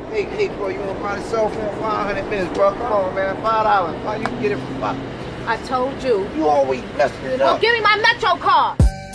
Hey, bro, you want to buy the cell phone 500 minutes, bro? Come on, man. $5. How you can get it for $5? I told you. You always messing it up. Well, give me my Metro card.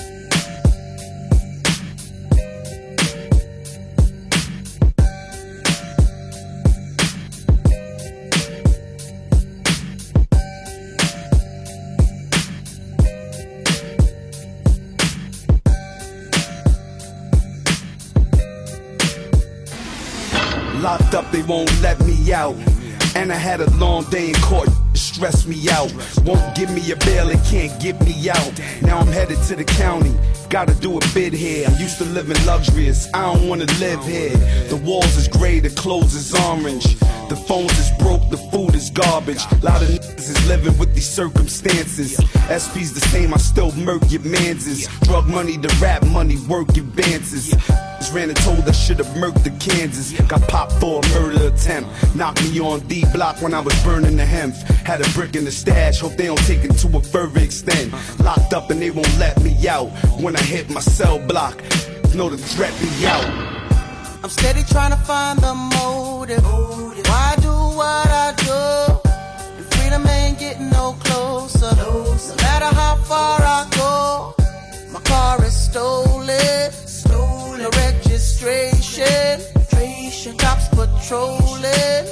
Locked up, they won't let me out. And I had a long day in court, stress me out. Won't give me a bail, they can't get me out. Now I'm headed to the county, gotta do a bid here. I'm used to living luxurious, I don't wanna live here. The walls is gray, the clothes is orange. The phones is broke, the food is garbage. A lot of niggas is living with these circumstances. SP's the same, I still murk your manses. Drug money, the rap money, work advances. Ran and told I should've murked the Kansas. Got popped for a murder attempt. Knocked me on D block when I was burning the hemp. Had a brick in the stash, hope they don't take it to a further extent. Locked up and they won't let me out. When I hit my cell block, know the threat be out. I'm steady trying to find the motive. Why do what I do? And freedom ain't getting no closer. No matter how far I go, my car is stolen. No registration. Cops patrolling.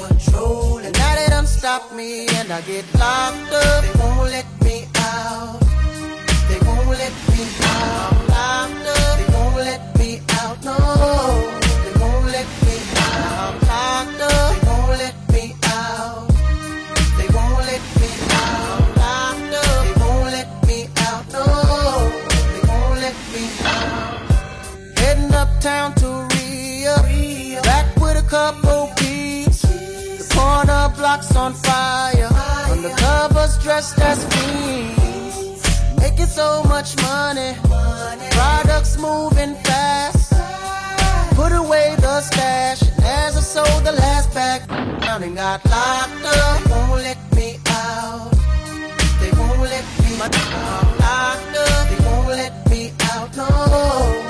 And now they done stop me and I get locked up. They won't let me out. They won't let me out. I'm locked up. They won't let me out. No. They won't let me out. I'm locked up. They won't let me out. They won't let me out. I'm locked up. They won't let me out. No. They won't let me out. Heading uptown to Rio, back with a couple peeps. The corner block's on fire, undercovers dressed as fiends. Making so much money, products moving fast. Put away the stash, and as I sold the last bag, and got locked up. They won't let me out. They won't let me out. I'm locked up. They won't let me out. No.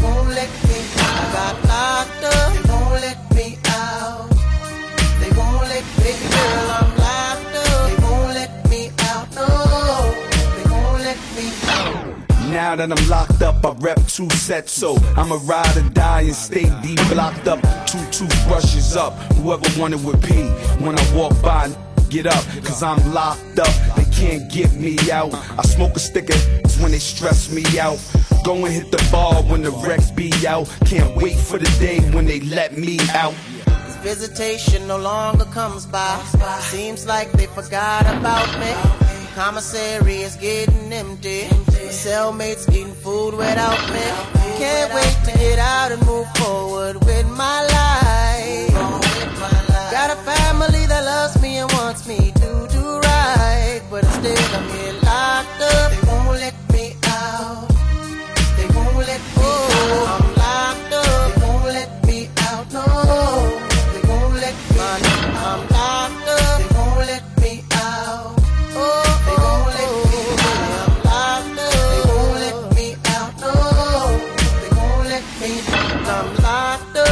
I got locked up, they won't let me out. They won't let me, baby girl, I'm locked up. They won't let me out, no. They won't let me out. Now that I'm locked up, I rep 2 sets, so I'ma ride or die and stay deep. Blocked up, 2 toothbrushes up. Whoever wanted would pee. When I walk by, get up, cause I'm locked up. They can't get me out. I smoke a stick of when they stress me out. Go and hit the bar when the wrecks be out. Can't wait for the day when they let me out. Visitation no longer comes by. Seems like they forgot about me. Commissary is getting empty. My cellmates eating food without me. Can't wait to get out and move forward with my life. Got a family that loves me and wants me to do right, but instead I'm here locked up. They won't let me out. They won't let me out. I'm locked up. They won't let me out. No. They won't let me out. I'm locked up. They won't let me out. Oh, they won't let me out. I'm locked up. They won't let me out. No. They won't let me out. I'm locked up.